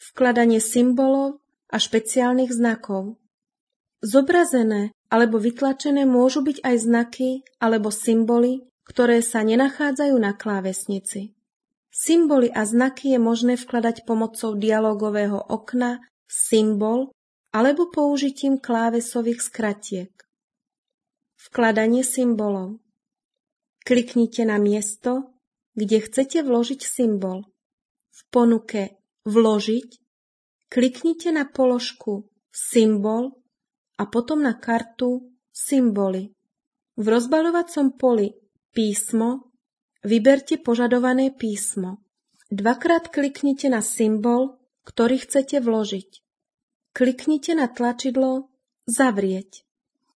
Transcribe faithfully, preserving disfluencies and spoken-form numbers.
vkladanie symbolov a špeciálnych znakov. Zobrazené alebo vytlačené môžu byť aj znaky alebo symboly, ktoré sa nenachádzajú na klávesnici. Symboly a znaky je možné vkladať pomocou dialogového okna, symbol alebo použitím klávesových skratiek. Vkladanie symbolov. Kliknite na miesto, kde chcete vložiť symbol. V ponuke Vložiť kliknite na položku Symbol a potom na kartu Symboly. V rozbaľovacom poli Písmo vyberte požadované písmo. Dvakrát kliknite na symbol, ktorý chcete vložiť. Kliknite na tlačidlo Zavrieť.